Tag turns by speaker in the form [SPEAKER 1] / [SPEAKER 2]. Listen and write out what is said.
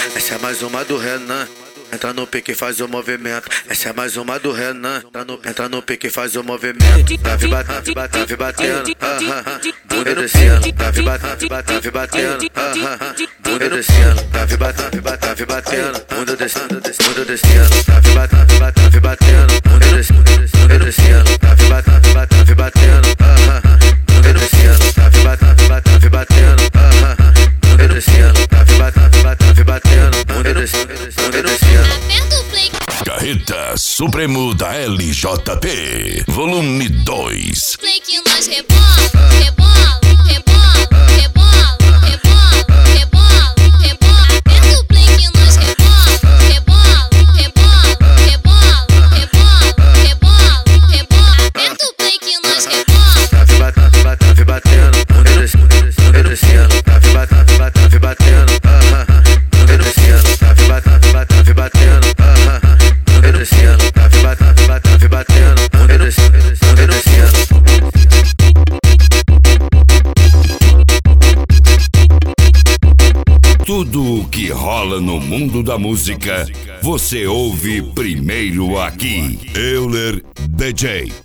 [SPEAKER 1] Essa é mais uma do Renan. Entra no pique e faz o movimento. Essa é mais uma do Renan. Entra no pique e faz o movimento. Trave batendo, bunda descendo. Trave batendo, bunda descendo. Trave batendo, bunda descendo. Trave batendo, bunda descendo. Trave batendo, bunda descendo. Trave batendo, bunda descendo. Trave batendo, bunda descendo.
[SPEAKER 2] Carreta Supremo da LJP, volume 2.
[SPEAKER 3] Play que nós rebola, rebola, rebola, rebola, rebola, rebola, rebola. Aperta o play que nós rebola, rebola, rebola, rebola, rebola, rebola, rebola. Aperta o play que nós rebola.
[SPEAKER 1] Trave batendo, bunda descendo. Trave batendo, bunda descendo. Trave batendo, bunda descendo. Trave batendo, bunda descendo.
[SPEAKER 2] Tudo o que rola no mundo da música, você ouve primeiro aqui. Euler DJ.